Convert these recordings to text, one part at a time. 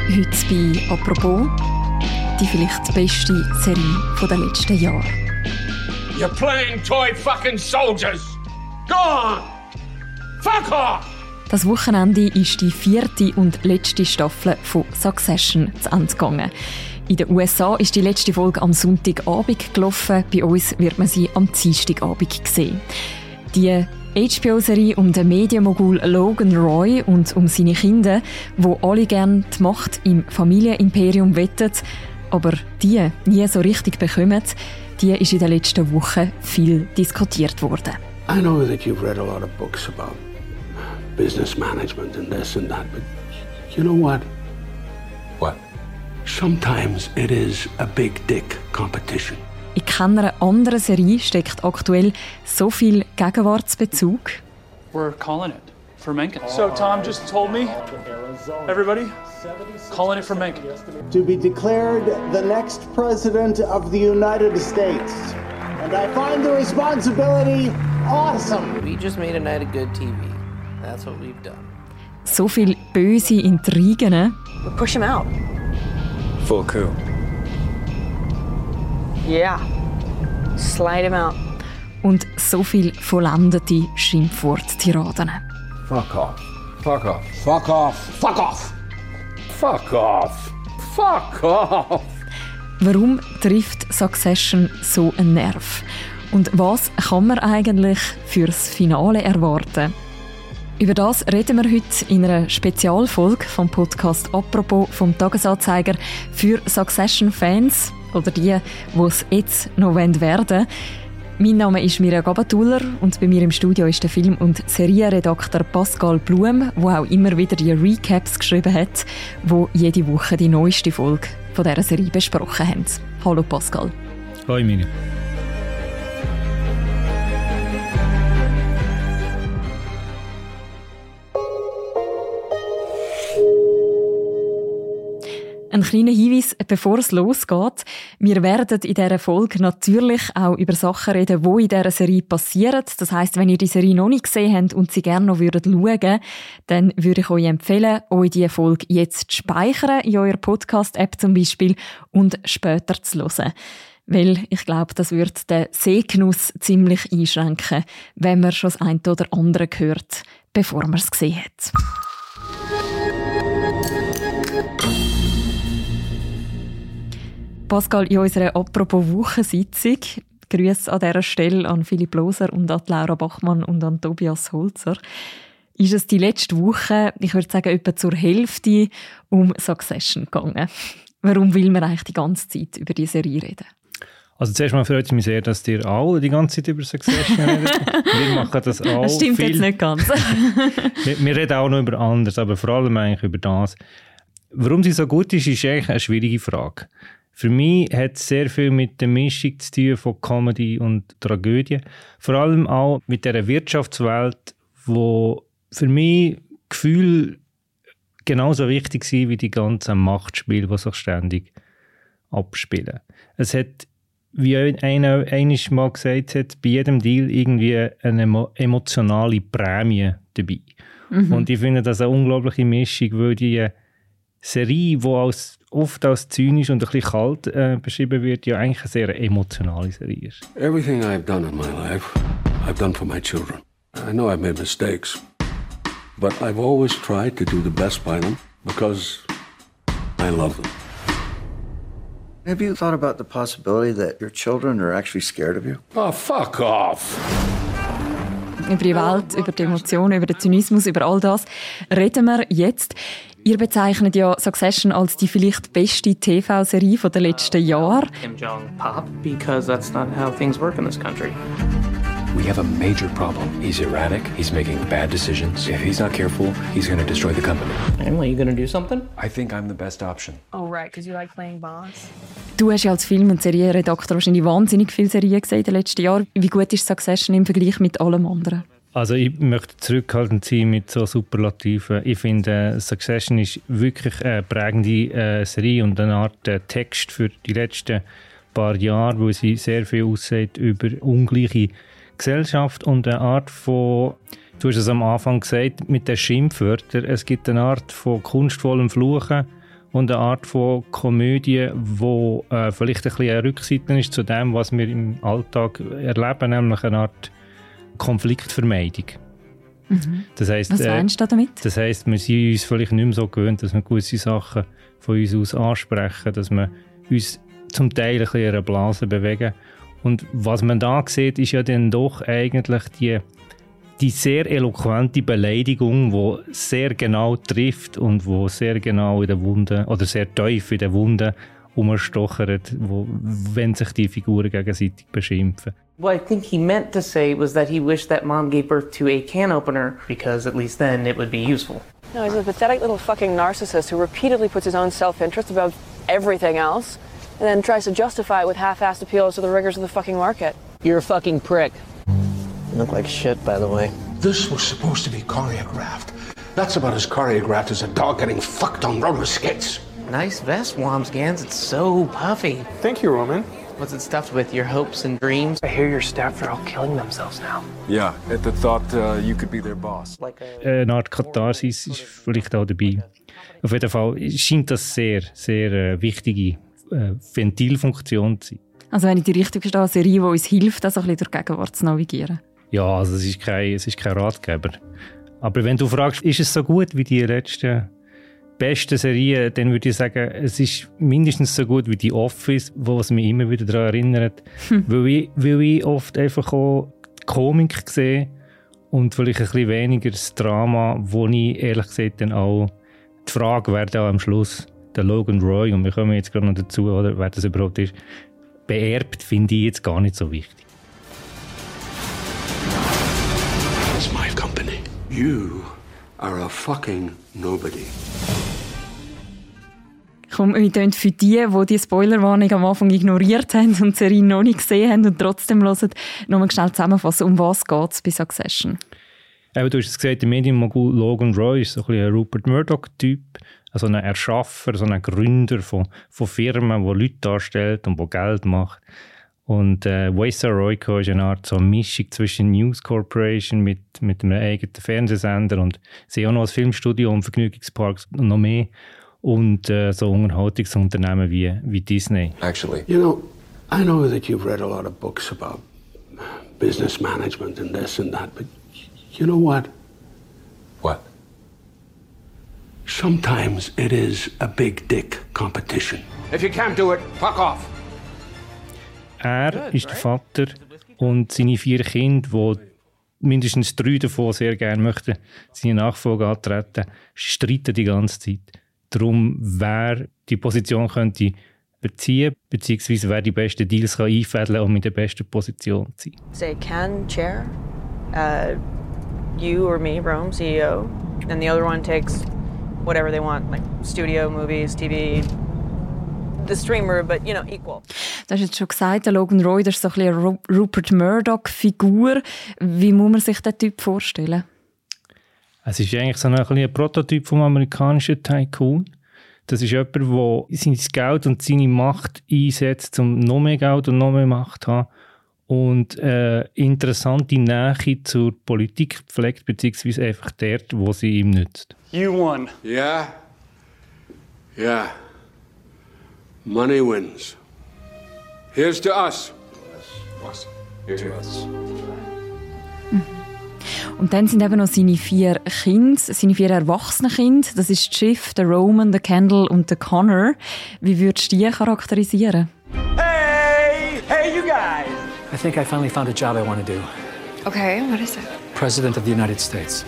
Heute bei «Apropos», die vielleicht beste Serie der letzten Jahre. You're playing toy fucking soldiers! Go on! Fuck off! Das Wochenende ist die 4. und letzte Staffel von «Succession» zu Ende gegangen. In den USA ist die letzte Folge am Sonntagabend gelaufen. Bei uns wird man sie am Dienstagabend sehen. Die HBO-Serie um den Medienmogul Logan Roy und um seine Kinder, die alle gerne die Macht im Familienimperium wetten, aber die nie so richtig bekommen, die ist in den letzten Wochen viel diskutiert worden. I know that you've read a lot of books about business management and this and that, but you know what? What? Sometimes it is a big dick competition. In keiner anderen Serie steckt aktuell so viel Gegenwartsbezug. We're calling it for Mencken. So Tom just told me, everybody, calling it for Mencken. To be declared the next president of the United States. And I find the responsibility awesome. We just made a night of good TV. That's what we've done. So viel böse Intrigen. We'll push him out. Full coup. Yeah. Slide him out. Und so viel vollendete Schimpfwort-Tiraden. Fuck off. Fuck off. Fuck off. Fuck off. Fuck off. Fuck off. Warum trifft Succession so einen Nerv? Und was kann man eigentlich fürs Finale erwarten? Über das reden wir heute in einer Spezialfolge vom Podcast «Apropos» vom Tagesanzeiger für Succession-Fans oder die es jetzt noch werden wollen. Mein Name ist Mirja Gabatuller und bei mir im Studio ist der Film- und Serienredakteur Pascal Blum, der auch immer wieder die Recaps geschrieben hat, die jede Woche die neueste Folge von dieser Serie besprochen haben. Hallo Pascal. Hallo Mirja. Ein kleiner Hinweis, bevor es losgeht. Wir werden in dieser Folge natürlich auch über Sachen reden, die in dieser Serie passieren. Das heisst, wenn ihr die Serie noch nicht gesehen habt und sie gerne noch schauen würdet, dann würde ich euch empfehlen, euch diese Folge jetzt zu speichern, in eurer Podcast-App zum Beispiel, und später zu hören. Weil ich glaube, das wird den Sehgenuss ziemlich einschränken, wenn man schon das eine oder andere hört, bevor man es gesehen hat. Pascal, in unserer «Apropos-Wochensitzung», Grüße an dieser Stelle an Philipp Loser und an Laura Bachmann und an Tobias Holzer, ist es die letzte Woche, ich würde sagen etwa zur Hälfte, um Succession gegangen. Warum will man eigentlich die ganze Zeit über diese Serie reden? Also zuerst mal freut es mich sehr, dass ihr alle die ganze Zeit über Succession redet. Wir machen das auch. Das stimmt viel. Jetzt nicht ganz. wir reden auch noch über anderes, aber vor allem eigentlich über das. Warum sie so gut ist eigentlich eine schwierige Frage. Für mich hat es sehr viel mit der Mischung zu tun von Comedy und Tragödie. Vor allem auch mit dieser Wirtschaftswelt, wo für mich Gefühl genauso wichtig sind wie die ganzen Machtspiele, die sich ständig abspielen. Es hat, wie einer mal gesagt hat, bei jedem Deal irgendwie eine emotionale Prämie dabei. Mhm. Und ich finde das eine unglaubliche Mischung, weil die Serie, die oft als zynisch und ein bisschen kalt beschrieben wird, ja eigentlich eine sehr emotionale Serie ist. Everything I've done in my life, I've done for my children. I know I've made mistakes, but I've always tried to do the best by them because I love them. Have you thought about the possibility that your children are actually scared of you? Oh, fuck off! Über die Welt, über die Emotionen, über den Zynismus, über all das reden wir jetzt. Ihr bezeichnet ja Succession als die vielleicht beste TV-Serie der letzten Jahre. Kim Jong-pop, because that's not how things work in this country. We have a major problem. He's erratic. He's making bad decisions. If he's not careful, he's going to destroy the company. Emily, you going to do something? I think I'm the best option. Oh, right, because you like playing boss. Du hast ja als Film- und Serienredakteur wahrscheinlich wahnsinnig viele Serien gesehen in den letzten Jahren. Wie gut ist Succession im Vergleich mit allem anderen? Also ich möchte zurückhaltend sein mit so Superlativen. Ich finde, Succession ist wirklich eine prägende Serie und eine Art Text für die letzten paar Jahre, wo sie sehr viel aussagt über ungleiche Gesellschaft und eine Art von, du hast es am Anfang gesagt, mit den Schimpfwörtern, es gibt eine Art von kunstvollem Fluchen und eine Art von Komödie, die vielleicht ein bisschen eine Rückseite ist zu dem, was wir im Alltag erleben, nämlich eine Art Konfliktvermeidung. Mhm. Das heisst, was meinst du damit? Das heisst, wir sind uns vielleicht nicht mehr so gewöhnt, dass wir gewisse Sachen von uns aus ansprechen, dass wir uns zum Teil ein bisschen in einer Blase bewegen. Und was man da sieht, ist ja dann doch eigentlich die sehr eloquente Beleidigung, die sehr genau trifft und die sehr genau in der Wunde oder sehr tief in der Wunde umstochert, wenn sich die Figuren gegenseitig beschimpfen. What I think he meant to say was that he wished that Mom gave birth to a can opener because at least then it would be useful. No, he's a pathetic little fucking narcissist who repeatedly puts his own self-interest above everything else and then tries to justify it with half-assed appeals to the rigors of the fucking market. You're a fucking prick. You look like shit, by the way. This was supposed to be choreographed. That's about as choreographed as a dog getting fucked on roller skates. Nice vest, Wamsgans. It's so puffy. Thank you, Roman. What's it stuffed with? Your hopes and dreams? I hear your staff are all killing themselves now. Yeah, at the thought you could be their boss. Eine Art Katharsis ist vielleicht auch dabei. Auf jeden Fall scheint das sehr, sehr wichtige Ventilfunktion zu sein. Also wenn ich die richtig verstehe, eine Serie, die uns hilft, das ein bisschen durch die Gegenwart zu navigieren. Ja, also es ist kein Ratgeber. Aber wenn du fragst, ist es so gut wie die letzten besten Serien, dann würde ich sagen, es ist mindestens so gut wie die Office, wo es mich immer wieder daran erinnert. Weil ich oft einfach auch die Komik sehe und vielleicht ein bisschen weniger das Drama, wo ich ehrlich gesagt dann auch die Frage, wer da am Schluss der Logan Roy, und wir kommen jetzt gerade noch dazu, oder, wer das überhaupt ist, beerbt, finde ich jetzt gar nicht so wichtig. It's my company. You are a fucking nobody. Komm, wir tun für die Spoilerwarnung am Anfang ignoriert haben und die Serie noch nicht gesehen haben und trotzdem hören, nochmal schnell zusammenfassen, um was geht es bei Succession? Du hast es gesagt, der Medienmogul Logan Roy ist so ein bisschen ein Rupert Murdoch-Typ, also ein Erschaffer, so ein Gründer von Firmen, die Leute darstellt und die Geld macht. Und Waystar Royco ist eine Art so eine Mischung zwischen News Corporation mit einem eigenen Fernsehsender und sie haben auch noch ein Filmstudio und Vergnügungsparks und noch mehr. Und so Unterhaltungsunternehmen wie Disney. Actually, you know that you've read a lot of books about business management and this and that, but you know what? What? Sometimes it is a big dick competition. If you can't do it, fuck off. Er ist der Vater und seine 4 Kinder, die mindestens 3 davon sehr gerne möchten, seine Nachfolge antreten, streiten die ganze Zeit darum, wer die Position könnte beziehen, beziehungsweise wer die besten Deals kann einfädeln, um in der besten Position zu sein. Say can chair, you or me, Rome, CEO, and the other one takes whatever they want, like studio, movies, TV, the streamer, but equal. Du hast jetzt schon gesagt, der Logan Roy, das ist so ein bisschen eine Rupert Murdoch-Figur. Wie muss man sich diesen Typ vorstellen? Es ist eigentlich so ein Prototyp vom amerikanischen Tycoon. Das ist jemand, der sein Geld und seine Macht einsetzt, um noch mehr Geld und noch mehr Macht zu haben. Und interessante Nähe zur Politik pflegt, beziehungsweise einfach dort, wo sie ihm nützt. You won. Yeah? Yeah. Money wins. Here's to us. Us. Here's to us. Und dann sind eben noch seine 4 Kinder, seine 4 erwachsenen Kinder. Das ist Schiff, der Roman, der Kendall und der Connor. Wie würdest du die charakterisieren? Hey, you guys! I think I finally found a job I want to do. Okay, what is it? President of the United States.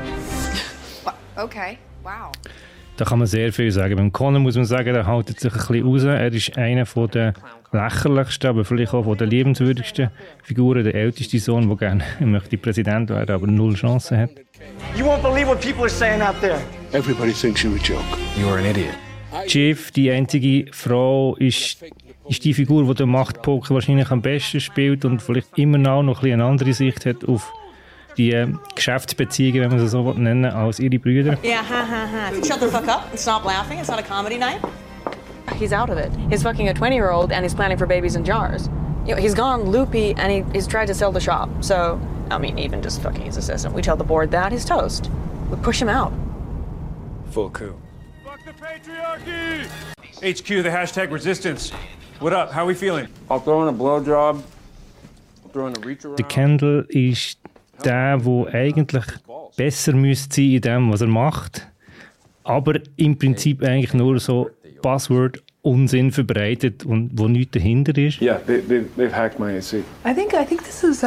Okay, wow. Da kann man sehr viel sagen. Beim Connor muss man sagen, der hält sich ein bisschen raus. Er ist einer der lächerlichsten, aber vielleicht auch der liebenswürdigsten Figuren. Der älteste Sohn, der gerne möchte Präsident werden, aber 0 Chancen hat. You won't believe what people are saying out there. Everybody thinks you're a joke. You are an idiot. Chief, die einzige Frau, ist die Figur, die den Machtpoker wahrscheinlich am besten spielt und vielleicht immer noch ein bisschen eine andere Sicht hat auf die Geschäftsbeziehungen, wenn man sie so nennen, als ihre Brüder. Yeah, Shut the fuck up and stop laughing. It's not a comedy night. He's out of it. He's fucking a 20-year-old and he's planning for babies in jars. He's gone loopy and he's tried to sell the shop. So, even just fucking his assistant. We tell the board that he's toast. We push him out. Full coup. Patriarchy! HQ, the hashtag resistance. What up? How are we feeling? I'll throw in a blowjob. I'll throw in a reach around. Der Kendall ist der eigentlich besser müsste sein in dem, was er macht, aber im Prinzip eigentlich nur so Buzzword-Unsinn verbreitet und wo nichts dahinter ist. Yeah, they've hacked my AC. I think this is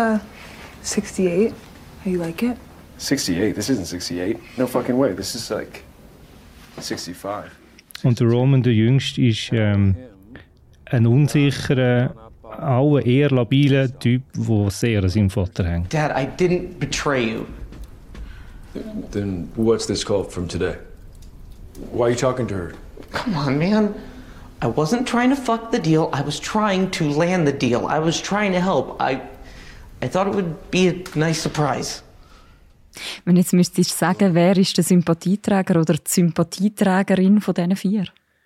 68. How you like it? 68? This isn't 68. No fucking way. This is like 65. Und der Roman, der Jüngste, ist ein unsicherer, auch ein eher labiler Typ, der sehr an seinem Vater hängt. Dad, I didn't betray you. Then what's this call from today? Why are you talking to her? Come on, man. I wasn't trying to fuck the deal. I was trying to land the deal. I was trying to help. I thought it would be a nice surprise. Wenn jetzt müsstest du sagen, wer ist der Sympathieträger oder die Sympathieträgerin von diesen 4?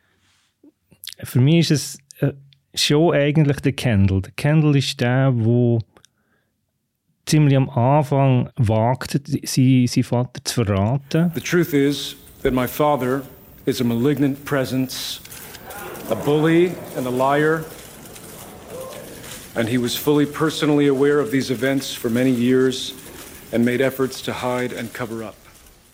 Für mich ist es schon eigentlich der Kendall. Der Kendall ist der ziemlich am Anfang wagt, seinen Vater zu verraten. The truth is that my father is a malignant presence, a bully and a liar. And he was fully personally aware of these events for many years and made efforts to hide and cover up.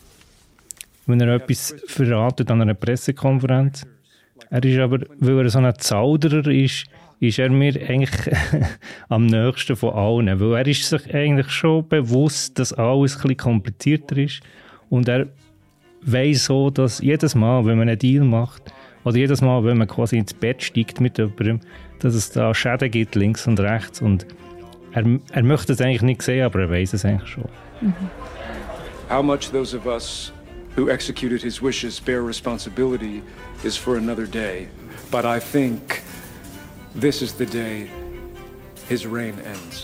Wenn er etwas verratet an einer Pressekonferenz, er ist aber, weil er so ein Zauderer ist er mir eigentlich am nächsten von allen. Weil er ist sich eigentlich schon bewusst, dass alles ein bisschen komplizierter ist. Und er weiss so, dass jedes Mal, wenn man einen Deal macht, oder jedes Mal, wenn man quasi ins Bett steigt mit jemandem, dass es da Schäden gibt, links und rechts. Und er möchte es eigentlich nicht sehen, aber er weiss es eigentlich schon. How much those of us who executed his wishes bear responsibility is for another day. But I think this is the day his reign ends.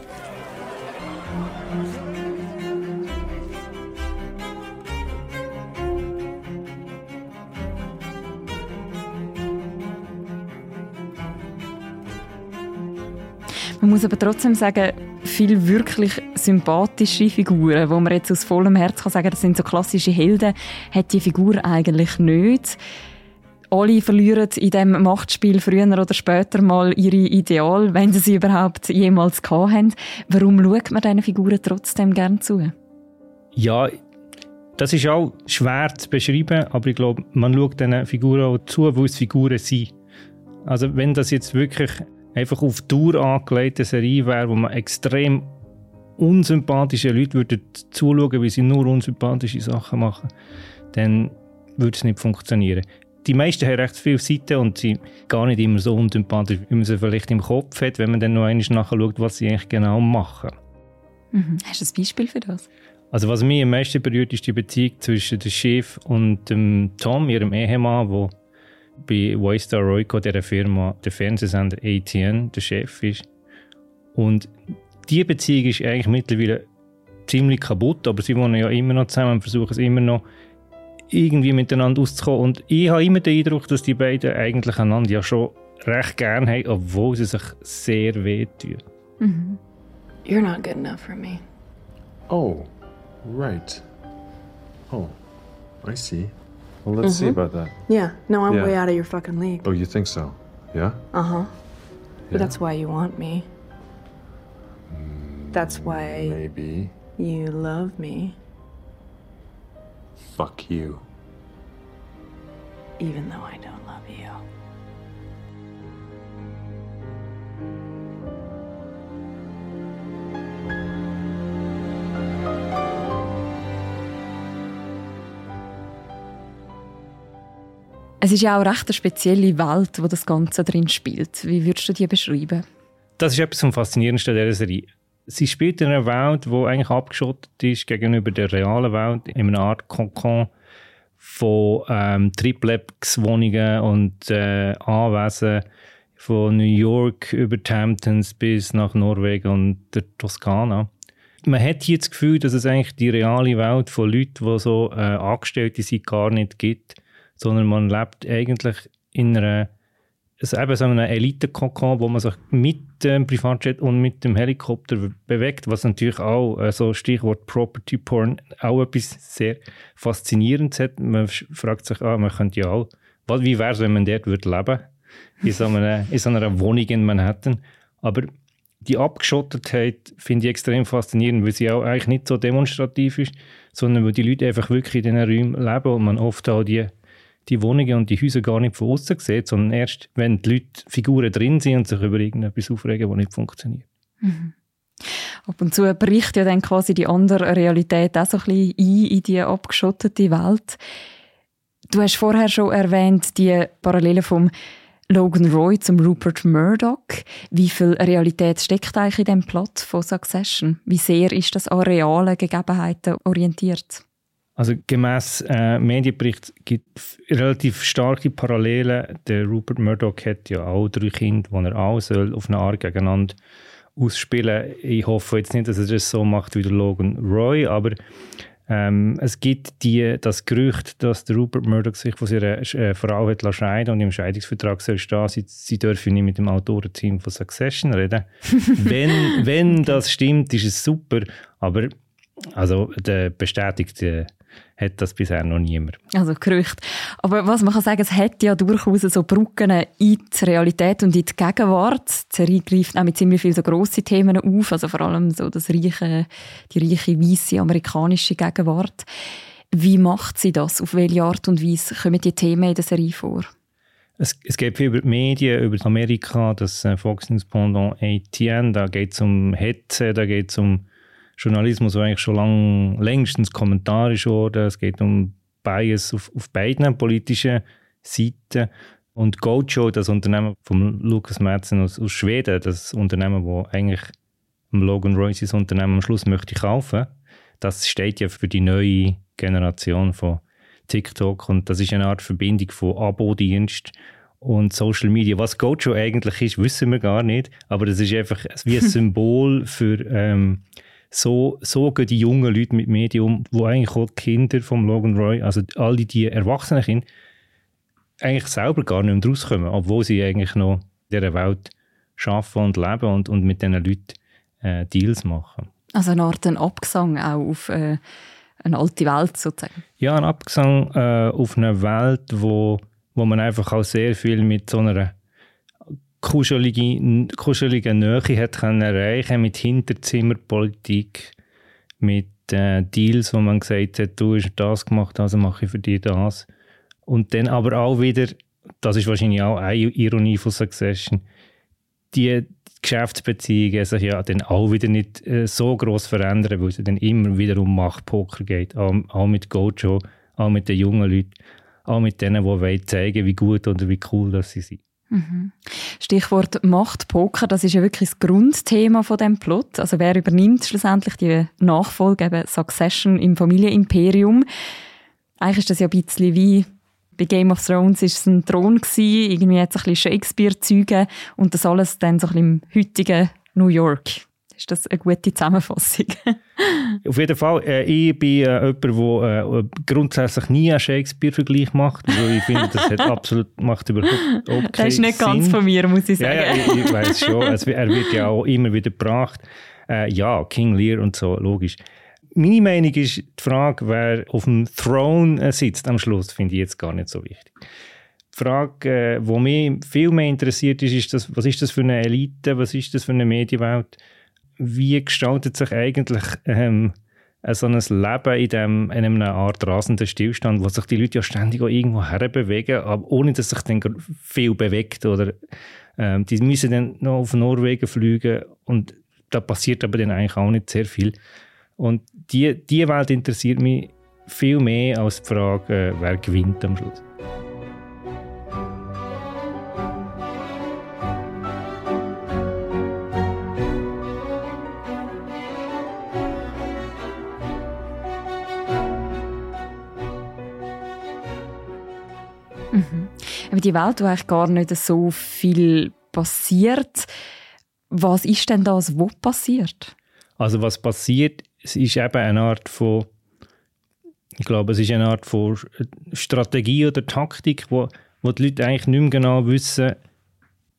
Man muss aber trotzdem sagen, viele wirklich sympathische Figuren, wo man jetzt aus vollem Herz kann sagen, das sind so klassische Helden, hat die Figur eigentlich nicht. Alle verlieren in diesem Machtspiel früher oder später mal ihre Ideale, wenn sie überhaupt jemals gehabt haben. Warum schaut man diesen Figuren trotzdem gerne zu? Ja, das ist auch schwer zu beschreiben, aber ich glaube, man schaut diesen Figuren auch zu, weil es Figuren sind. Also wenn das jetzt wirklich einfach auf Dauer angelegte Serie wäre, wo man extrem unsympathische Leute würden zuschauen, wie sie nur unsympathische Sachen machen, dann würde es nicht funktionieren. Die meisten haben recht viele Seiten und sie gar nicht immer so unsympathisch, wie man sie vielleicht im Kopf hat, wenn man dann noch einmal nachschaut, was sie eigentlich genau machen. Hast du ein Beispiel für das? Also was mich am meisten berührt, ist die Beziehung zwischen dem Chef und dem Tom, ihrem Ehemann, der bei Waystar Royco, dieser Firma, der Fernsehsender ATN, der Chef ist. Und diese Beziehung ist eigentlich mittlerweile ziemlich kaputt, aber sie wohnen ja immer noch zusammen und versuchen es immer noch irgendwie miteinander auszukommen. Und ich habe immer den Eindruck, dass die beiden eigentlich einander ja schon recht gern haben, obwohl sie sich sehr wehtun. You're not good enough for me. Oh, right. Oh, I see. Well, let's see about that. Yeah, no, I'm Yeah. way out of your fucking league. Oh, you think so? Yeah? Uh-huh. Yeah. But that's why you want me. That's why Maybe. you love me, Fuck you. even though I don't love you. Es ist ja auch recht eine spezielle Welt, wo das Ganze drin spielt. Wie würdest du die beschreiben? Das ist etwas vom Faszinierendsten dieser Serie. Sie spielt in einer Welt, die eigentlich abgeschottet ist gegenüber der realen Welt, in einer Art Kokon von Triplex-Wohnungen und Anwesen von New York über die Hamptons bis nach Norwegen und der Toskana. Man hat hier das Gefühl, dass es eigentlich die reale Welt von Leuten, die so Angestellte sind, gar nicht gibt, sondern man lebt eigentlich in einer eben so einen Elite-Kokon, wo man sich mit dem Privatjet und mit dem Helikopter bewegt, was natürlich auch, so Stichwort Property Porn, auch etwas sehr Faszinierendes hat. Man fragt sich, man könnte ja auch, wie wäre es, wenn man dort leben würde, in so einer Wohnung in Manhattan. Aber die Abgeschottetheit finde ich extrem faszinierend, weil sie auch eigentlich nicht so demonstrativ ist, sondern weil die Leute einfach wirklich in diesen Räumen leben und man oft auch die Wohnungen und die Häuser gar nicht von außen sieht, sondern erst, wenn die Leute, Figuren drin sind und sich über irgendetwas aufregen, das nicht funktioniert. Mhm. Ab und zu bricht ja dann quasi die andere Realität auch so ein bisschen ein in die abgeschottete Welt. Du hast vorher schon erwähnt, die Parallele vom Logan Roy zum Rupert Murdoch. Wie viel Realität steckt eigentlich in dem Plot von Succession? Wie sehr ist das an realen Gegebenheiten orientiert? Also gemäss Medienbericht gibt es relativ starke Parallelen. Der Rupert Murdoch hat ja auch 3 Kinder, die er auch soll auf eine Art gegeneinander ausspielen. Ich hoffe jetzt nicht, dass er das so macht wie der Logan Roy, aber es gibt das Gerücht, dass der Rupert Murdoch sich von seiner Frau hat scheiden und im Scheidungsvertrag soll stehen, sie dürfen nicht mit dem Autorenteam von Succession reden. wenn das stimmt, ist es super, aber also bestätigt hat das bisher noch niemand. Also Gerücht. Aber was man kann sagen, es hat ja durchaus so Brücken in die Realität und in die Gegenwart. Die Serie greift auch mit ziemlich vielen so grosse Themen auf, also vor allem so die reiche, weisse amerikanische Gegenwart. Wie macht sie das? Auf welche Art und Weise kommen die Themen in der Serie vor? Es geht viel über die Medien, über Amerika, das Fox News Pendant ATN, da geht es um Hetze, da geht es um Journalismus, der eigentlich schon längstens kommentarisch wurde. Es geht um Bias auf beiden politischen Seiten. Und Gojo, das Unternehmen von Lukas Madsen aus Schweden, das Unternehmen, das eigentlich Logan Roy sein Unternehmen am Schluss möchte kaufen, das steht ja für die neue Generation von TikTok. Und das ist eine Art Verbindung von Abo-Dienst und Social Media. Was Gojo eigentlich ist, wissen wir gar nicht. Aber das ist einfach wie ein Symbol für so gehen die jungen Leute mit Medien um, wo eigentlich auch die Kinder von Logan Roy, also all die erwachsenen Kinder, eigentlich selber gar nicht mehr rauskommen, obwohl sie eigentlich noch in dieser Welt arbeiten und leben und mit diesen Leuten Deals machen. Also eine Art Abgesang auch auf eine alte Welt sozusagen? Ja, ein Abgesang auf eine Welt, wo man einfach auch sehr viel mit so einer kuschelige Nähe hat können erreichen, mit Hinterzimmerpolitik, mit Deals, wo man gesagt hat, du hast das gemacht, also mache ich für dich das. Und dann aber auch wieder, das ist wahrscheinlich auch eine Ironie von Succession, die Geschäftsbeziehungen sich ja dann auch wieder nicht so gross verändern, weil es dann immer wieder um Machtpoker geht, auch mit Gojo, auch mit den jungen Leuten, auch mit denen, die zeigen wollen, wie gut oder wie cool dass sie sind. Mhm. Stichwort Machtpoker, das ist ja wirklich das Grundthema von dem Plot. Also wer übernimmt schlussendlich die Nachfolge, eben Succession im Familienimperium? Eigentlich ist das ja ein bisschen wie bei Game of Thrones ist es ein Thron gewesen, irgendwie hat es ein bisschen Shakespeare-Züge und das alles dann so ein bisschen im heutigen New York. Ist das eine gute Zusammenfassung? Auf jeden Fall. Ich bin jemand, der grundsätzlich nie einen Shakespeare-Vergleich macht, weil ich finde, das macht überhaupt keinen Sinn. Das ist nicht ganz von mir, muss ich sagen. Ja, ich weiss schon. Er wird ja auch immer wieder gebracht. King Lear und so, logisch. Meine Meinung ist, die Frage, wer auf dem Throne sitzt am Schluss, finde ich jetzt gar nicht so wichtig. Die Frage, die mich viel mehr interessiert, ist was ist das für eine Elite, was ist das für eine Medienwelt? Wie gestaltet sich eigentlich so ein Leben in einer Art rasenden Stillstand, wo sich die Leute ja ständig auch irgendwo herbewegen, aber ohne dass sich dann viel bewegt? Oder die müssen dann noch auf Norwegen fliegen und da passiert aber dann eigentlich auch nicht sehr viel. Und die Welt interessiert mich viel mehr als die Frage, wer gewinnt am Schluss. Mhm. Aber die Welt, wo eigentlich gar nicht so viel passiert, was ist denn das, was passiert? Also was passiert, es ist eben eine Art von, ich glaube, es ist eine Art von Strategie oder Taktik, wo die Leute eigentlich nicht mehr genau wissen,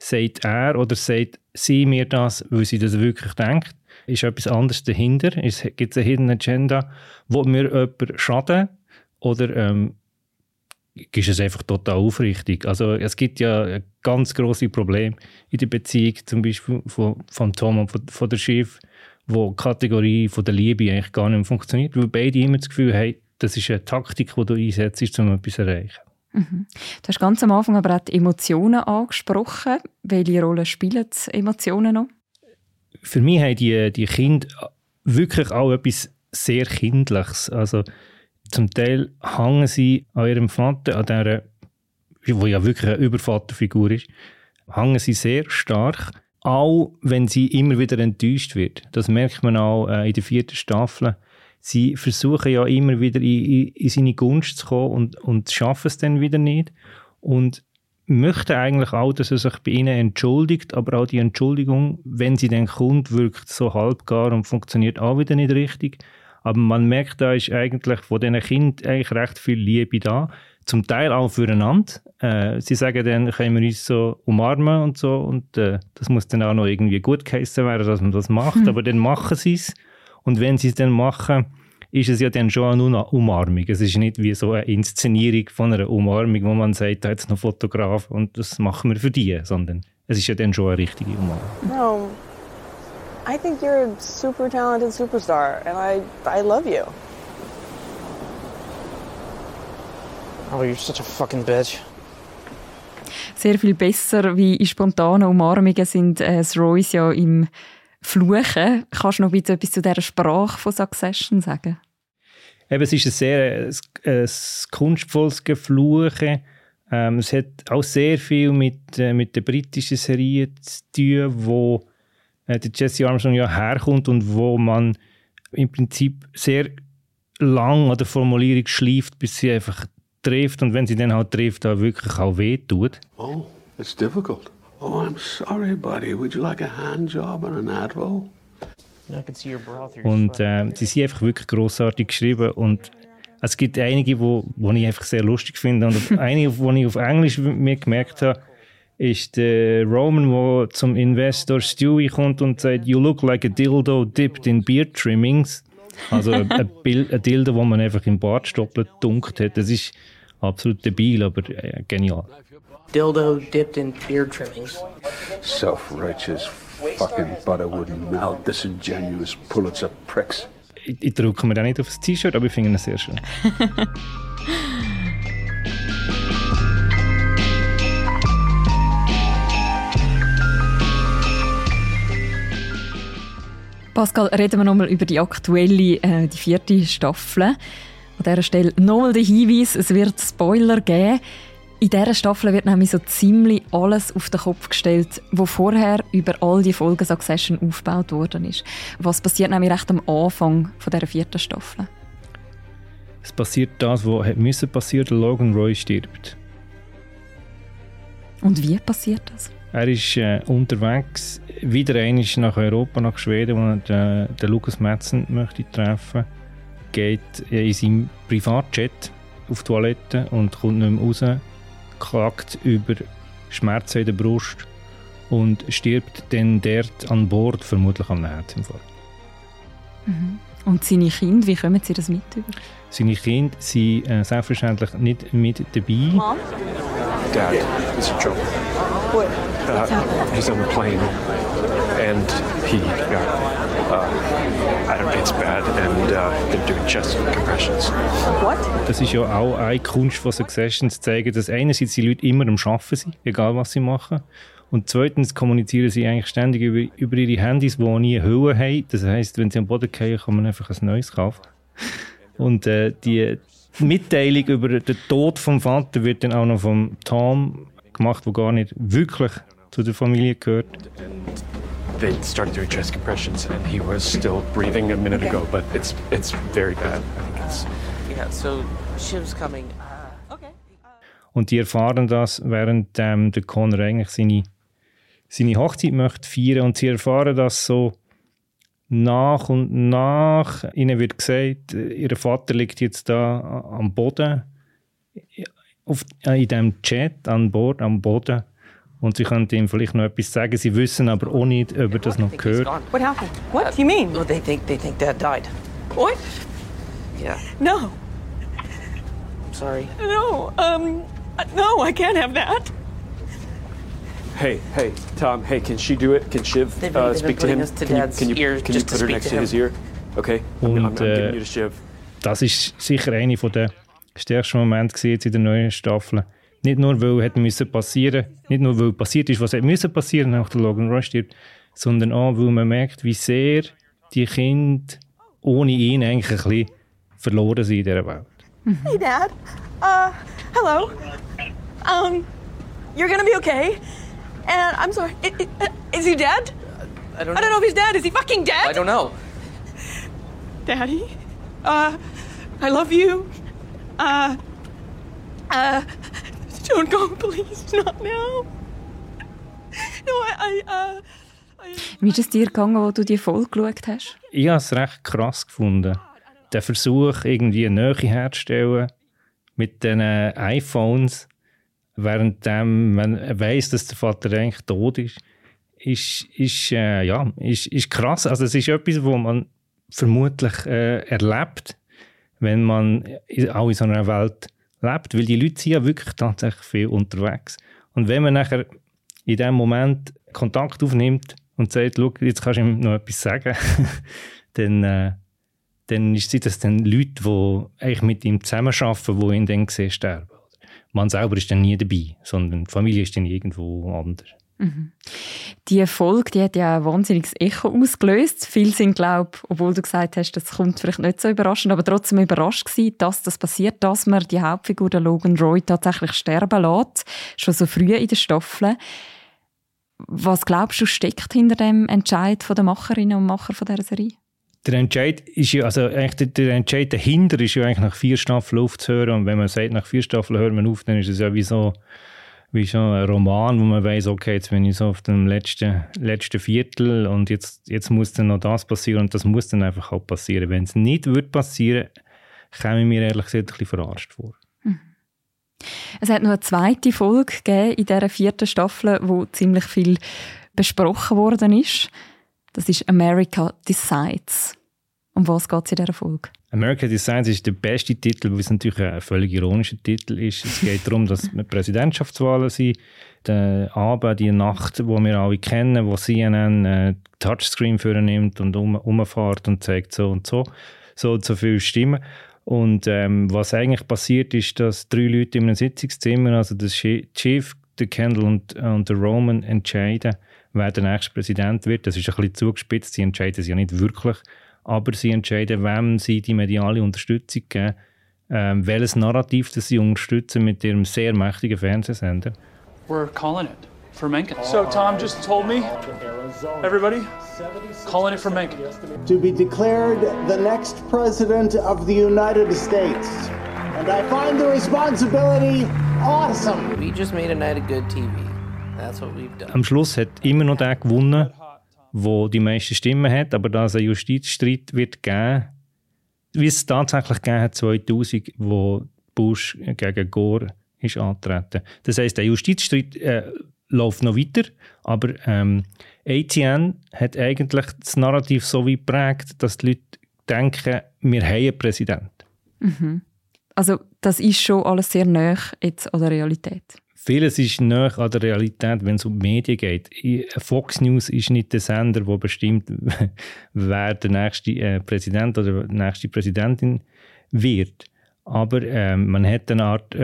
sagt er oder sagt sie mir das, weil sie das wirklich denkt? Ist etwas anderes dahinter? Gibt es eine Hidden Agenda? Will mir jemand schaden? Oder ist es einfach total aufrichtig? Also es gibt ja ein ganz grosses Problem in der Beziehung, zum Beispiel von Tom und von der Schiff, wo die Kategorie von der Liebe eigentlich gar nicht mehr funktioniert, weil beide immer das Gefühl haben, das ist eine Taktik, die du einsetzt, um etwas zu erreichen. Mhm. Du hast ganz am Anfang aber auch die Emotionen angesprochen. Welche Rolle spielen die Emotionen noch? Für mich haben die Kinder wirklich auch etwas sehr Kindliches. Also zum Teil hängen sie an ihrem Vater, an der, wo ja wirklich eine Übervaterfigur ist, hängen sie sehr stark, auch wenn sie immer wieder enttäuscht wird. Das merkt man auch in der 4. Staffel. Sie versuchen ja immer wieder in seine Gunst zu kommen und schaffen es dann wieder nicht. Und möchten eigentlich auch, dass er sich bei ihnen entschuldigt, aber auch die Entschuldigung, wenn sie dann kommt, wirkt so halbgar und funktioniert auch wieder nicht richtig. Aber man merkt, da ist eigentlich von diesen Kindern eigentlich recht viel Liebe da. Zum Teil auch füreinander. Sie sagen dann, können wir uns so umarmen und so. Und das muss dann auch noch irgendwie gut geheissen werden, dass man das macht. Aber dann machen sie es. Und wenn sie es dann machen, ist es ja dann schon nur eine Umarmung. Es ist nicht wie so eine Inszenierung von einer Umarmung, wo man sagt, da hat es noch Fotograf und das machen wir für die. Sondern es ist ja dann schon eine richtige Umarmung. No. I think you're a super talented superstar, and I love you. Oh, you're such a fucking bitch. Sehr viel besser wie in spontanen Umarmungen sind Royce ja im Fluchen. Kannst du noch bitte etwas zu dieser Sprache von Succession sagen? Eben, es ist ein sehr kunstvolles Gefluchen. Es hat auch sehr viel mit der britischen Serie zu tun, wo der Jesse Armstrong ja herkommt und wo man im Prinzip sehr lang an der Formulierung schleift, bis sie einfach trifft und wenn sie dann halt trifft, auch wirklich auch wehtut. Oh, it's difficult. Oh, I'm sorry, buddy. Would you like a hand job and an Advil? Und sie sind einfach wirklich grossartig geschrieben und es gibt einige, die ich einfach sehr lustig finde und einige, die ich auf Englisch mir gemerkt habe, ist der Roman, der zum Investor Stewie kommt und sagt, you look like a dildo dipped in beard trimmings. Also ein Dildo, wo man einfach im Bartstoppel gedunkt hat. Das ist absolut debil, aber genial. Dildo dipped in beard trimmings. Self-righteous fucking butterwood mouth, disingenuous Pulitzer pricks. Ich drücke mir da nicht aufs T-Shirt, aber ich finde ihn sehr schön. Pascal, reden wir nochmal über die aktuelle, die 4. Staffel. An dieser Stelle nochmal der Hinweis, es wird Spoiler geben. In dieser Staffel wird nämlich so ziemlich alles auf den Kopf gestellt, was vorher über all die Folgen Succession aufgebaut worden ist. Was passiert nämlich recht am Anfang von dieser 4. Staffel? Es passiert das, was müssen passieren, Logan Roy stirbt. Und wie passiert das? Er ist unterwegs, wieder einmal nach Europa, nach Schweden, wo er den Lucas Madsen möchte treffen. Geht in seinem Privatjet auf die Toilette und kommt nicht mehr raus, klagt über Schmerzen in der Brust und stirbt dann dort an Bord, vermutlich an einem Herzinfarkt. Mhm. Und seine Kinder, wie kommen sie das mit? Seine Kinder sind selbstverständlich nicht mit dabei. Mom? Dad, it's a joke. What? He's on the plane, and he got, I don't know, it's bad, and they're doing chest compressions. What? Das ist ja auch eine Kunst von Succession, zu zeigen, dass einerseits die Leute immer am Arbeiten sind, egal was sie machen. Und zweitens kommunizieren sie eigentlich ständig über ihre Handys, die nie Hülle haben. Das heisst, wenn sie am Boden fallen, kann man einfach ein neues kaufen. Und die Mitteilung über den Tod vom Vater wird dann auch noch vom Tom gemacht, der gar nicht wirklich zu der Familie gehört. They started doing chest compressions, and he was still breathing a minute ago, but it's very bad. I think it's... Yeah, so Shiv's coming. Okay. Und die erfahren das, während der Connor eigentlich seine Hochzeit möchte feiern. Und sie erfahren das so nach und nach. Ihnen wird gesagt, ihr Vater liegt jetzt da am Boden, in diesem Jet an Bord, am Boden. Und sie können ihm vielleicht noch etwas sagen. Sie wissen aber auch nicht, ob er das noch hört. What happened? What do you mean? Well, they think Dad died. What? Yeah. No. I'm sorry. No. No, I can't have that. Hey, Tom. Hey, can she do it? Can Shiv They've been speak to putting him? us to Dad's ear Can you just to put her speak next to to his him. ear? Okay. Und I'm giving you to Shiv. das ist sicher einer der stärksten Momente jetzt in der neuen Staffel. Nicht nur, weil hätte müssen passieren, nicht nur, weil passiert ist, was hätte müssen passieren, nach der Logan Roy stirbt, sondern auch, weil man merkt, wie sehr die Kinder ohne ihn eigentlich ein bisschen verloren sind in dieser Welt. Hey, Dad. Hello. You're gonna be okay. And I'm sorry. Is he dead? I don't know if he's dead. Is he fucking dead? I don't know. Daddy, I love you. Don't go, please. Not now. No, Wie ist es dir gegangen, als du die Folge geschaut hast? Ich habe es recht krass gefunden. Der Versuch, irgendwie eine Nähe herzustellen mit den iPhones, während man weiss, dass der Vater eigentlich tot ist, ist krass. Also es ist etwas, was man vermutlich erlebt, wenn man auch in so einer Welt lebt, weil die Leute sind ja wirklich tatsächlich viel unterwegs. Und wenn man nachher in diesem Moment Kontakt aufnimmt und sagt, schau, jetzt kannst du ihm noch etwas sagen, dann sind das dann Leute, die eigentlich mit ihm zusammenarbeiten, die ihn dann sehen sterben. Man selber ist dann nie dabei, sondern die Familie ist dann irgendwo anders. Mhm. Die Folge, die hat ja ein wahnsinniges Echo ausgelöst. Viele sind, glaube ich, obwohl du gesagt hast, das kommt vielleicht nicht so überraschend, aber trotzdem überrascht gewesen, dass das passiert, dass man die Hauptfigur, der Logan Roy, tatsächlich sterben lässt, schon so früh in der Staffel. Was glaubst du, steckt hinter dem Entscheid der Macherinnen und Macher von dieser Serie? Der Entscheid ist ja, also eigentlich der Entscheid dahinter ist ja eigentlich nach 4 Staffeln aufzuhören. Und wenn man sagt, nach 4 Staffeln hört man auf, dann ist es ja wie so ein Roman, wo man weiss, okay, jetzt bin ich so auf dem letzten Viertel und jetzt muss dann noch das passieren und das muss dann einfach auch passieren. Wenn es nicht passieren würde, käme ich mir ehrlich gesagt ein bisschen verarscht vor. Es hat noch eine zweite Folge gegeben in dieser 4. Staffel, wo ziemlich viel besprochen worden ist. Das ist America Decides. Um was geht es in dieser Folge? America Decides ist der beste Titel, weil es natürlich ein völlig ironischer Titel ist. Es geht darum, dass Präsidentschaftswahlen sind. Der Abend, die Nacht, die wir alle kennen, wo CNN Touchscreen vornimmt und umfährt und zeigt so und so viele Stimmen. Und was eigentlich passiert ist, dass 3 Leute in einem Sitzungszimmer, also der Chief, der Kendall und der Roman, entscheiden, wer der nächste Präsident wird. Das ist ein bisschen zugespitzt, sie entscheiden es ja nicht wirklich, aber sie entscheiden, wem sie die mediale Unterstützung geben, welches Narrativ das sie unterstützen mit ihrem sehr mächtigen Fernsehsender. We're calling it for Mencken. So Tom just told me, everybody, calling it for Mencken. To be declared the next president of the United States. And I find the responsibility awesome. We just made a night of good TV. That's what we've done. Am Schluss hat immer noch der gewonnen, der die meisten Stimmen hat, aber da es einen Justizstreit wird geben, wie es tatsächlich gegeben hat 2000, wo Bush gegen Gore ist angetreten. Das heisst, der Justizstreit läuft noch weiter, aber ATN hat eigentlich das Narrativ so weit geprägt, dass die Leute denken, wir haben einen Präsidenten. Mhm. Also das ist schon alles sehr nahe jetzt an der Realität. Vieles ist nahe an der Realität, wenn es um die Medien geht. Fox News ist nicht der Sender, der bestimmt, wer der nächste Präsident oder die nächste Präsidentin wird. Aber man hat eine Art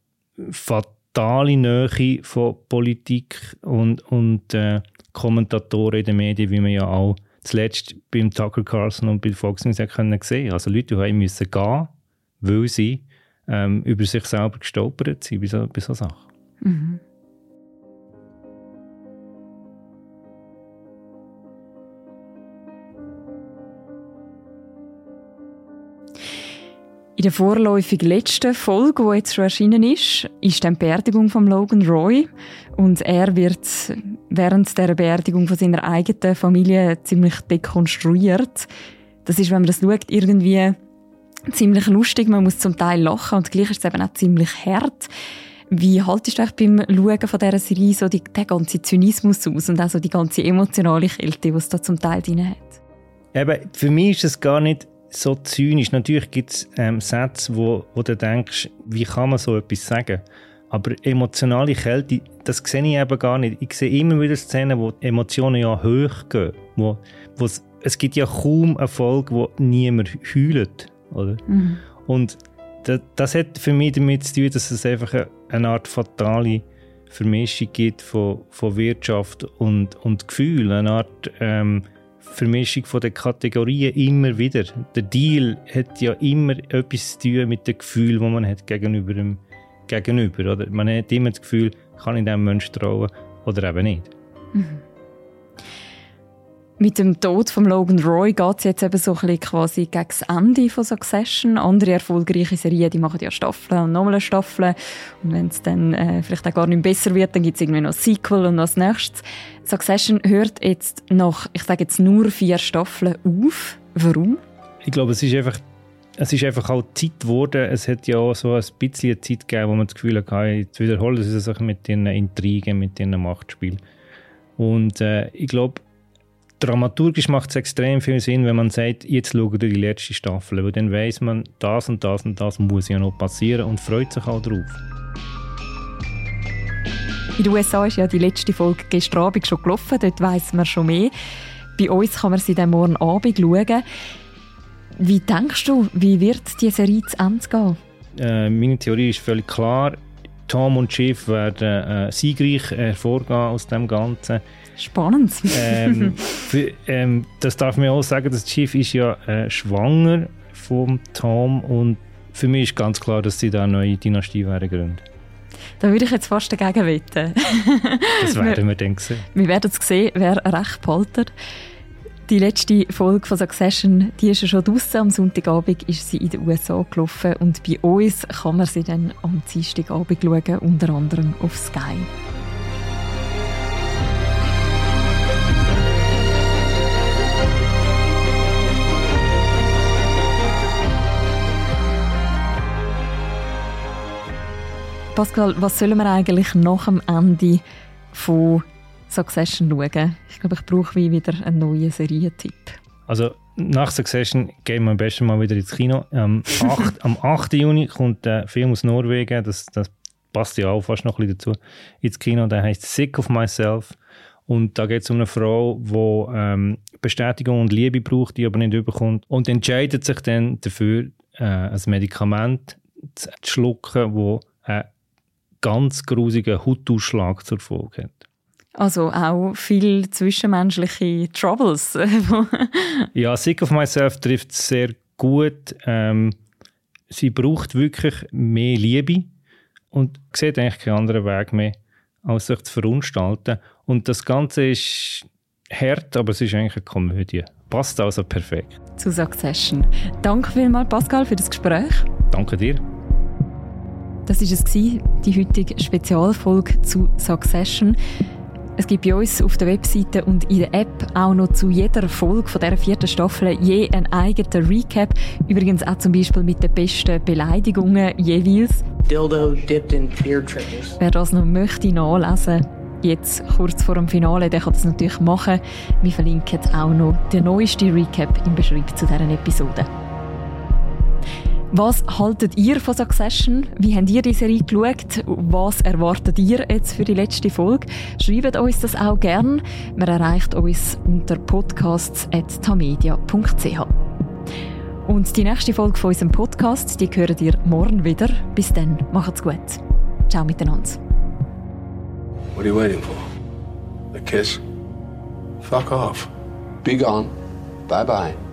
fatale Nähe von Politik und Kommentatoren in den Medien, wie man ja auch zuletzt beim Tucker Carlson und bei Fox News sehen konnte. Also Leute, die müssen gehen, weil sie über sich selber gestolpert sind bei so Sachen. Mhm. In der vorläufig letzten Folge, die jetzt schon erschienen ist dann die Beerdigung von Logan Roy. Und er wird während der Beerdigung von seiner eigenen Familie ziemlich dekonstruiert. Das ist, wenn man das schaut, irgendwie ziemlich lustig. Man muss zum Teil lachen und gleich ist es eben auch ziemlich hart. Wie haltest du beim Schauen von dieser Serie so den ganzen Zynismus aus und auch so die ganze emotionale Kälte, die es da zum Teil drin hat? Eben, für mich ist es gar nicht so zynisch. Natürlich gibt es Sätze, wo du denkst, wie kann man so etwas sagen? Aber emotionale Kälte, das sehe ich eben gar nicht. Ich sehe immer wieder Szenen, wo die Emotionen ja hoch gehen. Es gibt ja kaum eine Folge, wo niemand heult. Oder? Mhm. Und das hat für mich damit zu tun, dass es einfach eine Art fatale Vermischung gibt von Wirtschaft und Gefühl. Eine Art Vermischung von den Kategorien immer wieder. Der Deal hat ja immer etwas zu tun mit dem Gefühl, das man hat gegenüber. Oder? Man hat immer das Gefühl, kann ich diesem Menschen trauen oder eben nicht. Mhm. Mit dem Tod von Logan Roy geht es jetzt eben so ein bisschen quasi gegen das Ende von Succession. Andere erfolgreiche Serien, die machen ja Staffeln und nochmal eine Staffel. Und wenn es dann vielleicht auch gar nicht besser wird, dann gibt es irgendwie noch ein Sequel und noch das nächste. Succession hört jetzt nach, ich sage jetzt nur 4 Staffeln auf. Warum? Ich glaube, es ist einfach auch Zeit geworden. Es hat ja auch so ein bisschen Zeit gegeben, wo man das Gefühl hatte, jetzt wiederholen sie sich mit den Intrigen, mit den Machtspielen. Und ich glaube, dramaturgisch macht es extrem viel Sinn, wenn man sagt, jetzt schauen wir die letzte Staffel, weil dann weiss man, das und das und das muss ja noch passieren und freut sich auch drauf. In den USA ist ja die letzte Folge gestern Abend schon gelaufen, dort weiss man schon mehr. Bei uns kann man sie dann morgen Abend schauen. Wie denkst du, wie wird diese Serie zu Ende gehen? Meine Theorie ist völlig klar. Tom und Schiff werden siegreich hervorgehen aus dem Ganzen. Spannend. Das darf man auch sagen, das Schiff ist ja schwanger von Tom und für mich ist ganz klar, dass sie da eine neue Dynastie gründen. Da würde ich jetzt fast dagegen wetten. Das werden wir dann sehen. Wir werden es sehen, wer recht behaltet. Die letzte Folge von Succession, die ist ja schon draussen. Am Sonntagabend ist sie in den USA gelaufen und bei uns kann man sie dann am Dienstagabend schauen, unter anderem auf Sky. Pascal, was sollen wir eigentlich nach dem Ende von Succession schauen? Ich glaube, ich brauche wieder einen neuen Serientipp. Also nach Succession gehen wir am besten mal wieder ins Kino. Am 8. Juni kommt ein Film aus Norwegen, das passt ja auch fast noch ein bisschen dazu, ins Kino. Der heißt Sick of Myself. Und da geht es um eine Frau, die Bestätigung und Liebe braucht, die aber nicht bekommt. Und entscheidet sich dann dafür, ein Medikament zu schlucken, das einen ganz grusigen Hautausschlag zur Folge hat. Also auch viel zwischenmenschliche Troubles. Ja, Sick of Myself trifft sehr gut. Sie braucht wirklich mehr Liebe und sieht eigentlich keinen anderen Weg mehr, als sich zu verunstalten. Und das Ganze ist hart, aber es ist eigentlich eine Komödie. Passt also perfekt. Zu Succession. Danke vielmals, Pascal, für das Gespräch. Danke dir. Das war es, die heutige Spezialfolge zu Succession. Es gibt bei uns auf der Webseite und in der App auch noch zu jeder Folge von dieser 4. Staffel je einen eigenen Recap. Übrigens auch zum Beispiel mit den besten Beleidigungen jeweils. Dildo dipped in beer triggers. Wer das noch möchte nachlesen, jetzt kurz vor dem Finale, der kann das natürlich machen. Wir verlinken auch noch den neuesten Recap im Beschreibung zu dieser Episode. Was haltet ihr von Succession? Wie habt ihr die Serie geschaut? Was erwartet ihr jetzt für die letzte Folge? Schreibt uns das auch gerne. Man erreicht uns unter podcasts@tamedia.ch. Und die nächste Folge von unserem Podcast, die hört ihr morgen wieder. Bis dann, macht's gut. Ciao miteinander. What are you waiting for? A kiss? Fuck off. Be gone. Bye-bye.